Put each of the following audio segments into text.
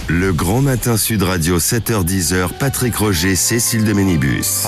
Le Grand Matin Sud Radio, 7h-10h, Patrick Roger, Cécile de Ménibus.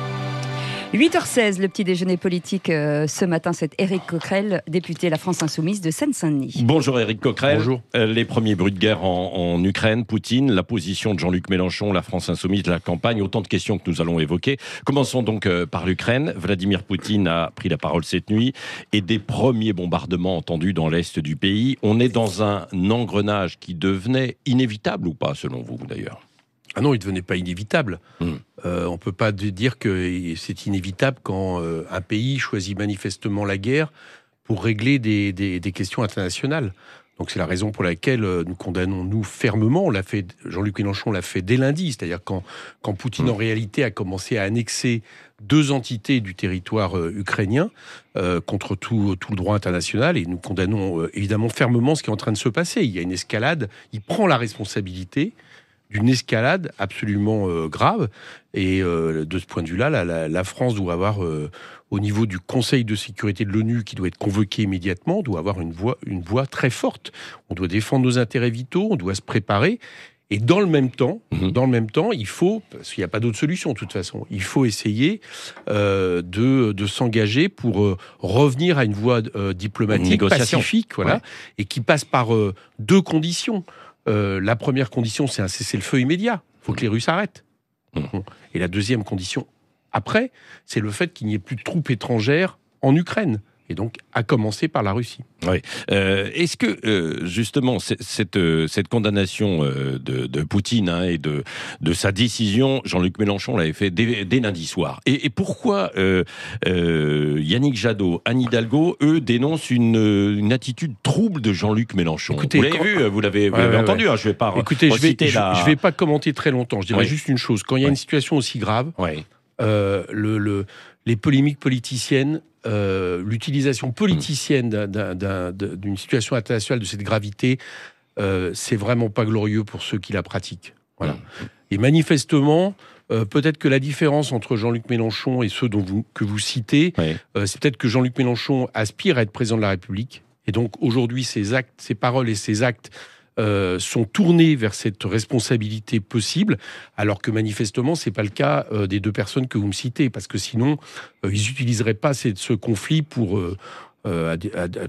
8h16, le petit déjeuner politique ce matin, c'est Éric Coquerel, député La France Insoumise de Seine-Saint-Denis. Bonjour Éric Coquerel. Bonjour. Les premiers bruits de guerre en Ukraine, Poutine, la position de Jean-Luc Mélenchon, La France Insoumise, la campagne, autant de questions que nous allons évoquer. Commençons donc par l'Ukraine. Vladimir Poutine a pris la parole cette nuit et des premiers bombardements entendus dans l'est du pays. On est dans un engrenage qui devenait inévitable ou pas, selon vous d'ailleurs ? Ah non, il ne devenait pas inévitable. On ne peut pas dire que c'est inévitable quand un pays choisit manifestement la guerre pour régler des questions internationales. Donc c'est la raison pour laquelle nous condamnons, nous, fermement. On l'a fait, Jean-Luc Mélenchon l'a fait dès lundi, c'est-à-dire quand Poutine, en réalité, a commencé à annexer 2 entités du territoire ukrainien contre tout le droit international. Et nous condamnons évidemment fermement ce qui est en train de se passer. Il y a une escalade, il prend la responsabilité d'une escalade absolument grave. Et de ce point de vue-là, la France doit avoir, au niveau du Conseil de sécurité de l'ONU, qui doit être convoqué immédiatement, doit avoir une voix très forte. On doit défendre nos intérêts vitaux, on doit se préparer. Et dans le même temps, il faut, parce qu'il n'y a pas d'autre solution de toute façon, il faut essayer de s'engager pour revenir à une voie diplomatique pacifique, voilà, et qui passe par 2 conditions. La première condition, c'est un cessez-le-feu immédiat. Il faut que les Russes arrêtent. Et la deuxième condition, après, c'est le fait qu'il n'y ait plus de troupes étrangères en Ukraine. Et donc, à commencer par la Russie. Oui. Est-ce que, justement, cette condamnation de Poutine et de sa décision, Jean-Luc Mélenchon l'avait fait dès lundi soir. Et pourquoi Yannick Jadot, Anne Hidalgo, eux, dénoncent une attitude trouble de Jean-Luc Mélenchon? Écoutez, vous l'avez entendu, hein, je ne vais pas reciter je vais pas commenter très longtemps. Je dirais juste une chose. Quand il y a une situation aussi grave, les polémiques politiciennes, l'utilisation politicienne d'une situation internationale de cette gravité, c'est vraiment pas glorieux pour ceux qui la pratiquent. Voilà. Et manifestement, peut-être que la différence entre Jean-Luc Mélenchon et ceux que vous citez, c'est peut-être que Jean-Luc Mélenchon aspire à être président de la République. Et donc aujourd'hui, ses paroles et ses actes sont tournés vers cette responsabilité possible, alors que manifestement, c'est pas le cas des 2 personnes que vous me citez, parce que sinon, ils n'utiliseraient pas ce conflit pour rien.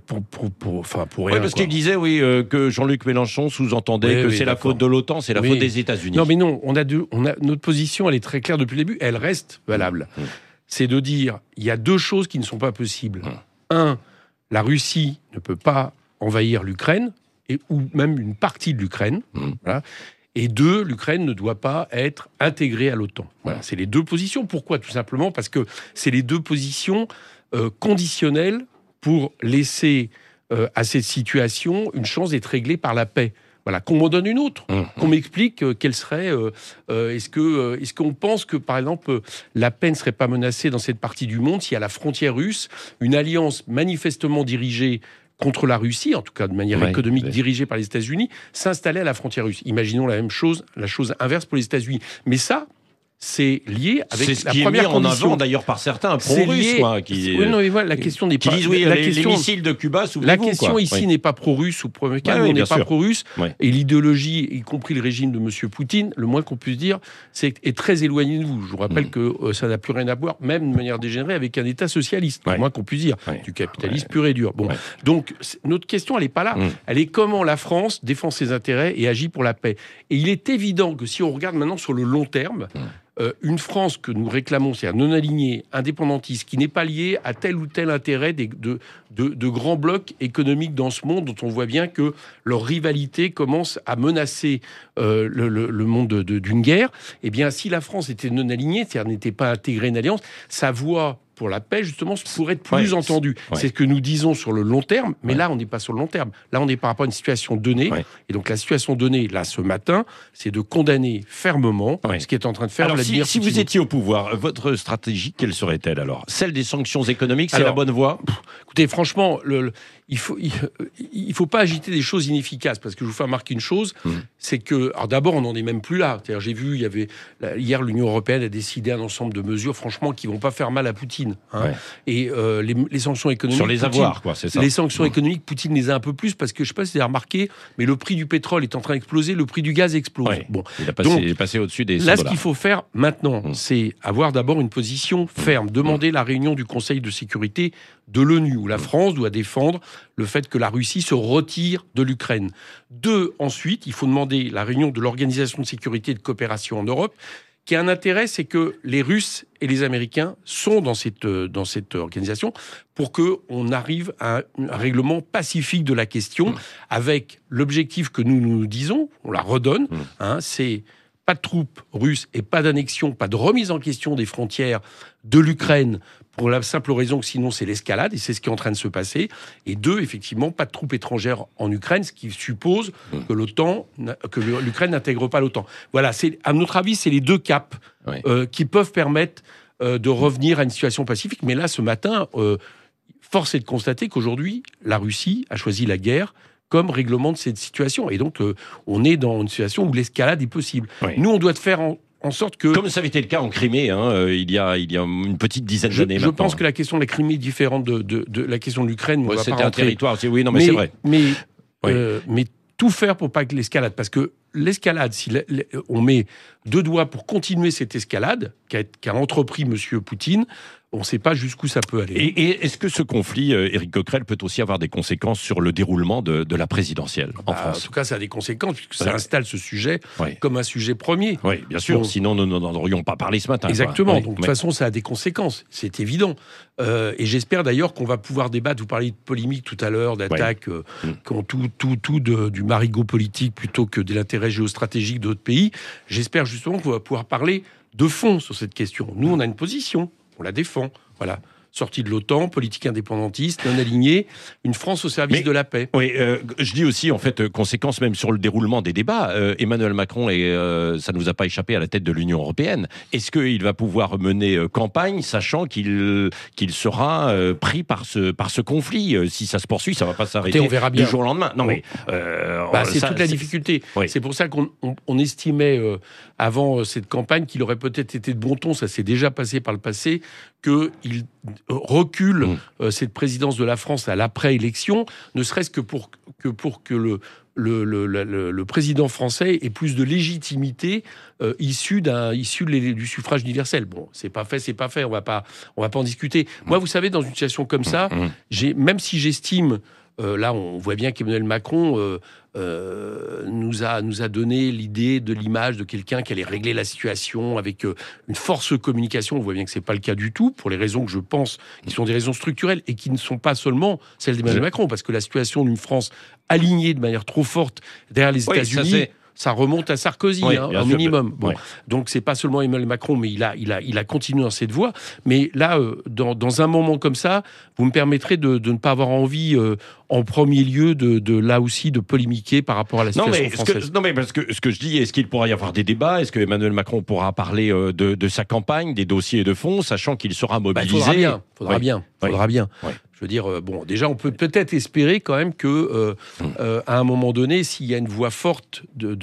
Parce qu'il disait, que Jean-Luc Mélenchon sous-entendait que c'est la faute de l'OTAN, c'est la faute des États-Unis. Non, mais non, notre position, elle est très claire depuis le début, elle reste valable. C'est de dire, il y a 2 choses qui ne sont pas possibles. 1, la Russie ne peut pas envahir l'Ukraine, ou même une partie de l'Ukraine. Voilà. Et 2, l'Ukraine ne doit pas être intégrée à l'OTAN. Voilà, c'est les 2 positions. Pourquoi ? Tout simplement parce que c'est les 2 positions conditionnelles pour laisser à cette situation une chance d'être réglée par la paix. Voilà, qu'on m'en donne une autre, qu'on m'explique quelle serait... est-ce qu'on pense que, par exemple, la paix ne serait pas menacée dans cette partie du monde si à la frontière russe, une alliance manifestement dirigée contre la Russie, en tout cas de manière économique dirigée par les États-Unis, s'installait à la frontière russe. Imaginons la même chose, la chose inverse pour les États-Unis. Mais ça, c'est lié avec la première condition. C'est ce qui est mis en avant d'ailleurs par certains pro-russes, la question n'est pas... Qui disent les missiles de Cuba, souvenez-vous. La question ici n'est pas pro-russe ou pro-américaine, on n'est pas pro-russe. Et l'idéologie, y compris le régime de M. Poutine, le moins qu'on puisse dire, est très éloigné de vous. Je vous rappelle que ça n'a plus rien à voir, même de manière dégénérée, avec un État socialiste, le moins qu'on puisse dire, du capitalisme pur et dur. Bon, donc notre question, elle n'est pas là. Elle est comment la France défend ses intérêts et agit pour la paix. Et il est évident que si on regarde maintenant sur le long terme, une France que nous réclamons, c'est-à-dire non alignée, indépendantiste, qui n'est pas liée à tel ou tel intérêt de grands blocs économiques dans ce monde, dont on voit bien que leur rivalité commence à menacer le monde d'une guerre. Eh bien, si la France était non alignée, c'est-à-dire n'était pas intégrée à une alliance, sa voix pour la paix, justement, pourrait être plus entendue. C'est ce que nous disons sur le long terme, mais là, on n'est pas sur le long terme. Là, on est par rapport à une situation donnée. Et donc, la situation donnée, là, ce matin, c'est de condamner fermement ce qui est en train de faire Vladimir Poutine. Si vous étiez au pouvoir, votre stratégie, quelle serait-elle alors ? Celle des sanctions économiques, c'est la bonne voie ? Écoutez, franchement, il faut pas agiter des choses inefficaces, parce que je vous fais remarquer une chose, c'est que, alors d'abord, on n'en est même plus là. C'est-à-dire, j'ai vu, hier, l'Union européenne a décidé un ensemble de mesures, franchement, qui vont pas faire mal à Poutine. Et les sanctions économiques... Sur les avoirs, quoi, c'est ça. Les sanctions économiques, Poutine les a un peu plus, parce que, je sais pas si vous avez remarqué, mais le prix du pétrole est en train d'exploser, le prix du gaz explose. Bon, il est passé au-dessus des 100 là, $. Ce qu'il faut faire maintenant, c'est avoir d'abord une position ferme, demander la réunion du Conseil de sécurité de l'ONU, où la France doit défendre le fait que la Russie se retire de l'Ukraine. Ensuite, il faut demander la réunion de l'Organisation de sécurité et de coopération en Europe, qui a un intérêt, c'est que les Russes et les Américains sont dans cette organisation pour qu'on arrive à un règlement pacifique de la question, avec l'objectif que nous disons, on la redonne, c'est pas de troupes russes et pas d'annexion, pas de remise en question des frontières de l'Ukraine, pour la simple raison que sinon c'est l'escalade, et c'est ce qui est en train de se passer. Et 2, effectivement, pas de troupes étrangères en Ukraine, ce qui suppose que l'Ukraine n'intègre pas l'OTAN. Voilà, à notre avis, c'est les 2 caps qui peuvent permettre de revenir à une situation pacifique. Mais là, ce matin, force est de constater qu'aujourd'hui, la Russie a choisi la guerre comme règlement de cette situation. Et donc, on est dans une situation où l'escalade est possible. Nous, on doit faire en sorte que... Comme ça avait été le cas en Crimée, il y a une petite dizaine d'années maintenant. Je pense que la question de la Crimée est différente de la question de l'Ukraine. C'était un territoire aussi, oui, non, mais c'est vrai. Mais tout faire pour pas que l'escalade, parce que l'escalade, si on met 2 doigts pour continuer cette escalade qu'a entrepris M. Poutine, on ne sait pas jusqu'où ça peut aller. Et est-ce que ce conflit, Éric Coquerel, peut aussi avoir des conséquences sur le déroulement de la présidentielle en France ? En tout cas, ça a des conséquences, puisque ça installe ce sujet comme un sujet premier. Oui, bien sûr, sinon nous n'en aurions pas parlé ce matin. Exactement, donc de toute façon, ça a des conséquences, c'est évident. Et j'espère d'ailleurs qu'on va pouvoir débattre, vous parliez de polémique tout à l'heure, d'attaques qui ont tout du marigot politique plutôt que de l'intérêt géostratégique d'autres pays. J'espère justement qu'on va pouvoir parler de fond sur cette question. Nous, on a une position. On la défend, voilà. Sortie de l'OTAN, politique indépendantiste, non alignée, une France au service de la paix. Oui, je dis aussi, en fait, conséquence même sur le déroulement des débats. Emmanuel Macron, ça ne nous a pas échappé, à la tête de l'Union européenne. Est-ce qu'il va pouvoir mener campagne, sachant qu'il sera pris par ce conflit ? Si ça se poursuit, ça ne va pas s'arrêter du jour au lendemain. Non, mais c'est toute la difficulté. C'est pour ça qu'on estimait, avant cette campagne, qu'il aurait peut-être été de bon ton, ça s'est déjà passé par le passé, qu'il recule cette présidence de la France à l'après-élection, ne serait-ce que pour que le président français ait plus de légitimité issue du suffrage universel. Bon, c'est pas fait, on va pas en discuter. Moi, vous savez, dans une situation comme ça, même si j'estime, là, on voit bien qu'Emmanuel Macron nous a donné l'idée de l'image de quelqu'un qui allait régler la situation avec une force de communication. On voit bien que c'est pas le cas du tout, pour les raisons que je pense qui sont des raisons structurelles et qui ne sont pas seulement celles d'Emmanuel Macron, parce que la situation d'une France alignée de manière trop forte derrière les États-Unis... Ça remonte à Sarkozy, un minimum. Bon. Donc, c'est pas seulement Emmanuel Macron, mais il a continué dans cette voie. Mais là, dans un moment comme ça, vous me permettrez de ne pas avoir envie, en premier lieu, là aussi, de polémiquer par rapport à la situation française. Non, mais parce que ce que je dis, est-ce qu'il pourra y avoir des débats ? Est-ce que Emmanuel Macron pourra parler de sa campagne, des dossiers de fond, sachant qu'il sera mobilisé ? Il faudra bien. Oui. Je veux dire, déjà, on peut peut-être espérer quand même que, à un moment donné, s'il y a une voix forte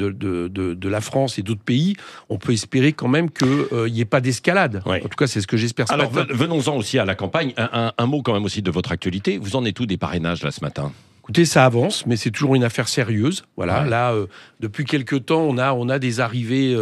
de la France et d'autres pays, on peut espérer quand même qu'il n'y ait pas d'escalade. En tout cas, c'est ce que j'espère. Alors, venons-en aussi à la campagne. Un mot quand même aussi de votre actualité. Vous en êtes où des parrainages là ce matin ? Écoutez, ça avance, mais c'est toujours une affaire sérieuse. Voilà, là, depuis quelques temps, on a des arrivées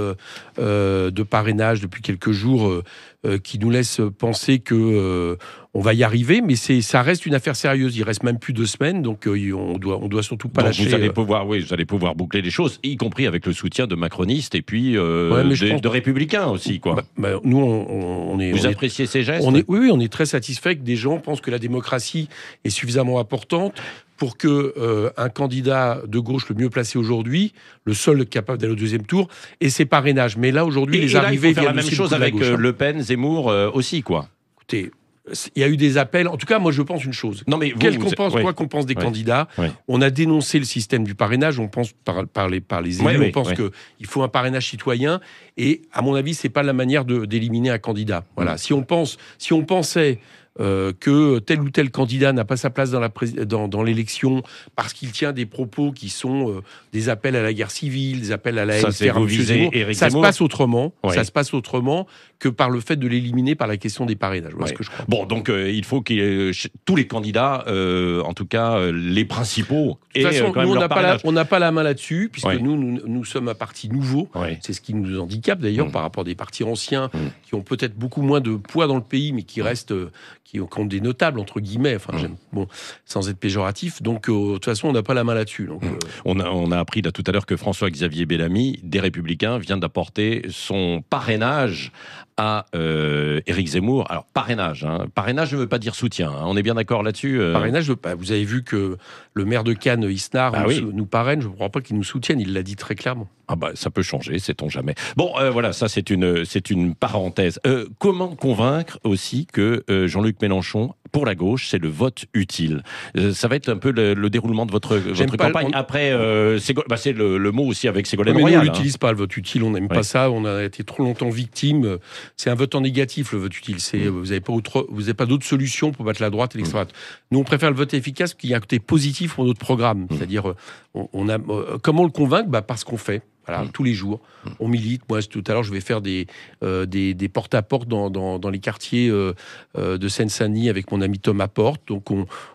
de parrainage depuis quelques jours qui nous laissent penser que on va y arriver, mais ça reste une affaire sérieuse. Il reste même plus 2 semaines, donc on doit surtout pas lâcher. Vous allez pouvoir boucler les choses, y compris avec le soutien de macronistes et puis de républicains aussi, quoi. Nous, on est. Vous appréciez ces gestes ? Oui, on est très satisfait que des gens pensent que la démocratie est suffisamment importante pour que un candidat de gauche le mieux placé aujourd'hui, le seul capable d'aller au 2e tour, ait ses parrainages. Mais là, aujourd'hui, les arrivées il faut faire la même chose avec Le Pen, Zemmour aussi, quoi. Écoutez, il y a eu des appels. En tout cas, moi, je pense une chose. Non, mais quoi qu'on pense des candidats, on a dénoncé le système du parrainage. On pense par les élus, on pense qu'il faut un parrainage citoyen. Et à mon avis, c'est pas la manière d'éliminer un candidat. Voilà. Si on pensait que tel ou tel candidat n'a pas sa place dans l'élection parce qu'il tient des propos qui sont des appels à la guerre civile, des appels à la haine. Ça se passe autrement. Ouais. Ça se passe autrement que par le fait de l'éliminer par la question des parrainages. Voilà ce que je crois. Bon, donc il faut que tous les candidats, en tout cas les principaux, de toute façon, nous, on n'a pas la main là-dessus, puisque nous sommes un parti nouveau. Ouais. C'est ce qui nous handicape d'ailleurs par rapport à des partis anciens qui ont peut-être beaucoup moins de poids dans le pays, mais qui restent, qui ont des notables entre guillemets. Enfin, sans être péjoratif. Donc, de toute façon, on n'a pas la main là-dessus. Donc, on a appris là tout à l'heure que François-Xavier Bellamy, des Républicains, vient d'apporter son parrainage à Éric Zemmour. Alors, parrainage ne veut pas dire soutien. On est bien d'accord là-dessus Parrainage, vous avez vu que le maire de Cannes, Isnard, nous parraine. Je ne crois pas qu'il nous soutienne. Il l'a dit très clairement. Ah bah, ça peut changer, sait-on jamais. Bon, voilà, ça c'est une parenthèse. Comment convaincre aussi que Jean-Luc Mélenchon, pour la gauche, c'est le vote utile. Ça va être un peu le déroulement de votre campagne. Après, c'est le mot aussi avec Ségolène Royal. Mais nous, on n'utilise pas le vote utile, on n'aime pas ça. On a été trop longtemps victime. C'est un vote en négatif, le vote utile. Vous n'avez pas d'autres solutions pour battre la droite et l'extrême droite. Nous, on préfère le vote efficace, qu'il y a un côté positif pour notre programme. C'est-à-dire, comment le convaincre ? Parce qu'on fait. Voilà, tous les jours, on milite. Moi, tout à l'heure, je vais faire des porte-à-porte dans les quartiers de Seine-Saint-Denis avec mon ami Thomas Porte. Donc,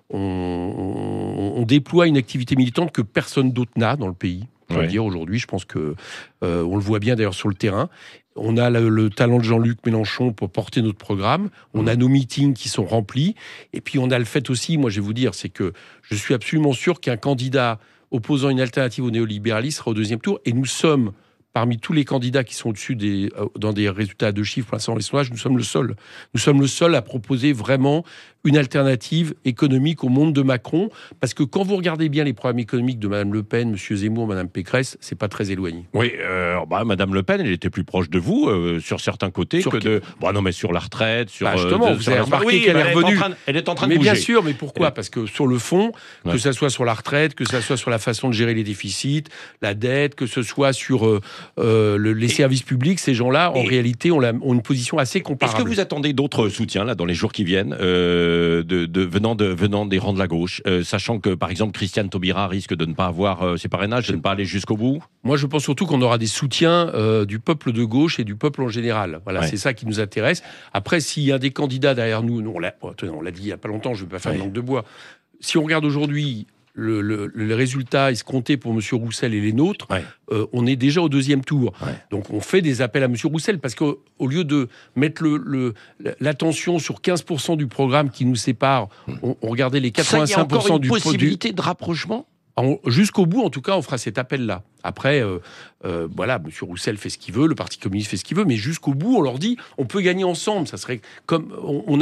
on déploie une activité militante que personne d'autre n'a dans le pays. On peut le dire aujourd'hui. Je pense que on le voit bien d'ailleurs sur le terrain. On a le talent de Jean-Luc Mélenchon pour porter notre programme. On a nos meetings qui sont remplis. Et puis, on a le fait aussi, moi, je vais vous dire, c'est que je suis absolument sûr qu'un candidat opposant une alternative au néolibéralisme sera au deuxième tour. Et nous sommes, parmi tous les candidats qui sont au-dessus dans des résultats de chiffres, pour l'instant, les sondages, nous sommes le seul. Nous sommes le seul à proposer vraiment une alternative économique au monde de Macron. Parce que quand vous regardez bien les programmes économiques de Mme Le Pen, M. Zemmour, Mme Pécresse, c'est pas très éloigné. Oui, Mme Le Pen, elle était plus proche de vous sur certains côtés sur sur la retraite, sur... justement, vous avez remarqué qu'elle est revenue. Elle est en train de bouger. Mais bien sûr, mais pourquoi ? Parce que sur le fond, que ça soit sur la retraite, que ça soit sur la façon de gérer les déficits, la dette, que ce soit sur les services publics, ces gens-là, en réalité, ont une position assez comparable. Est-ce que vous attendez d'autres soutiens là dans les jours qui viennent, venant des rangs de la gauche, sachant que par exemple Christiane Taubira risque de ne pas avoir ses parrainages, de ne pas aller jusqu'au bout ? Moi, je pense surtout qu'on aura des soutiens du peuple de gauche et du peuple en général. Voilà, c'est ça qui nous intéresse. Après, s'il y a des candidats derrière nous, on l'a dit il y a pas longtemps, je ne vais pas faire une langue de bois. Si on regarde aujourd'hui le résultat escompté pour M. Roussel et les nôtres, on est déjà au deuxième tour. Donc on fait des appels à M. Roussel parce qu'au lieu de mettre l'attention sur 15% du programme qui nous sépare, on regardait les 85% du produit. Il y a encore une possibilité de rapprochement ? Jusqu'au bout, en tout cas, on fera cet appel-là. Après, M. Roussel fait ce qu'il veut, le Parti communiste fait ce qu'il veut, mais jusqu'au bout, on leur dit, on peut gagner ensemble. Ça serait comme on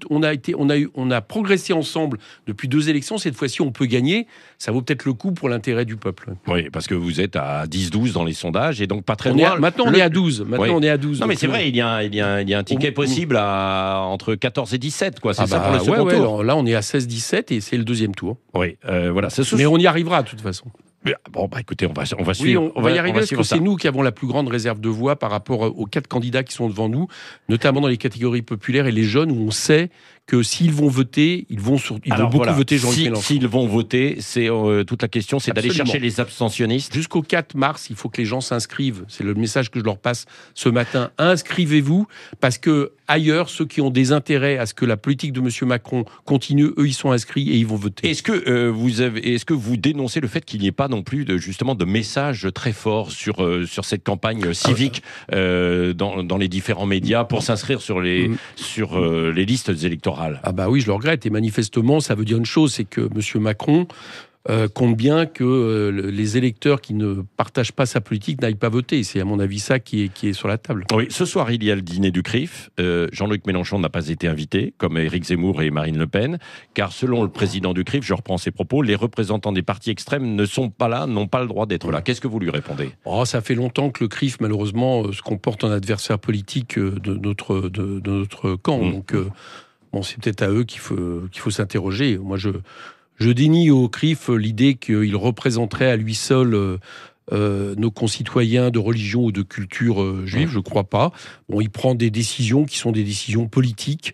a progressé ensemble depuis 2 élections. Cette fois-ci, on peut gagner. Ça vaut peut-être le coup pour l'intérêt du peuple. Oui, parce que vous êtes à 10-12 dans les sondages et donc pas très loin. Maintenant, on est à 12. On est à 12. Non, mais c'est vrai, il y a un ticket possible entre 14 et 17, quoi. C'est ça pour le second tour. Là, on est à 16-17 et c'est le deuxième tour. Oui, voilà. Mais on y arrivera de toute façon. Bon, écoutez, on va suivre. Oui, on va y arriver parce que c'est nous qui avons la plus grande réserve de voix par rapport aux 4 candidats qui sont devant nous, notamment dans les catégories populaires et les jeunes, où on sait que s'ils vont voter, ils vont beaucoup voter Jean-Luc Mélenchon. S'ils vont voter, c'est toute la question, c'est d'aller chercher les abstentionnistes. Jusqu'au 4 mars, il faut que les gens s'inscrivent. C'est le message que je leur passe ce matin. Inscrivez-vous, parce que ailleurs, ceux qui ont des intérêts à ce que la politique de M. Macron continue, eux, ils sont inscrits et ils vont voter. Est-ce que vous dénoncez le fait qu'il n'y ait pas non plus de messages très forts sur cette campagne civique dans les différents médias pour s'inscrire sur les listes électorales? Ah bah oui, je le regrette. Et manifestement, ça veut dire une chose, c'est que M. Macron compte bien que les électeurs qui ne partagent pas sa politique n'aillent pas voter. C'est à mon avis ça qui est sur la table. Oui, ce soir il y a le dîner du CRIF. Jean-Luc Mélenchon n'a pas été invité, comme Éric Zemmour et Marine Le Pen, car selon le président du CRIF, je reprends ses propos, les représentants des partis extrêmes ne sont pas là, n'ont pas le droit d'être là. Qu'est-ce que vous lui répondez ? Ça fait longtemps que le CRIF, malheureusement, se comporte en adversaire politique de notre camp. Donc, c'est peut-être à eux qu'il faut s'interroger. Moi, je dénie au CRIF l'idée qu'il représenterait à lui seul nos concitoyens de religion ou de culture juive. Je ne crois pas. Il prend des décisions qui sont des décisions politiques.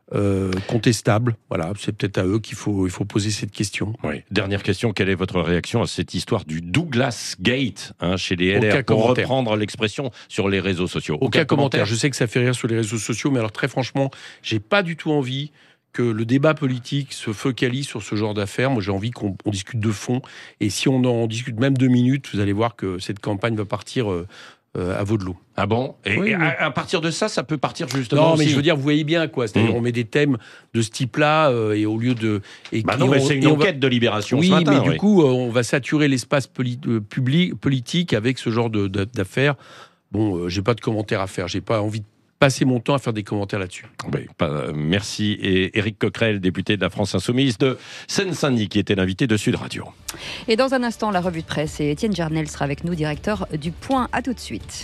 contestable. Voilà, c'est peut-être à eux qu'il faut poser cette question. Oui. Dernière question, quelle est votre réaction à cette histoire du Douglas Gate chez les Aucun LR, pour commentaire. reprendre l'expression sur les réseaux sociaux? Aucun commentaire. Je sais que ça fait rire sur les réseaux sociaux, mais alors très franchement, j'ai pas du tout envie que le débat politique se focalise sur ce genre d'affaires. Moi, j'ai envie qu'on discute de fond. Et si on en discute même 2 minutes, vous allez voir que cette campagne va partir à veau de l'eau. Ah bon? Et, Oui, et oui. à partir de ça peut partir justement Non, mais aussi. je veux dire, vous voyez bien, quoi. C'est-à-dire, on met des thèmes de ce type-là, et au lieu de... Bah non, mais c'est une enquête de Libération Oui, ce matin. mais du coup, on va saturer l'espace politique avec ce genre d'affaires. Bon, j'ai pas de commentaires à faire. J'ai pas envie de passer mon temps à faire des commentaires là-dessus. Oui, merci. Et Éric Coquerel, député de la France Insoumise de Seine-Saint-Denis, qui était l'invité de Sud Radio. Et dans un instant, la revue de presse. Et Étienne Jarnel sera avec nous, directeur du Point. À tout de suite.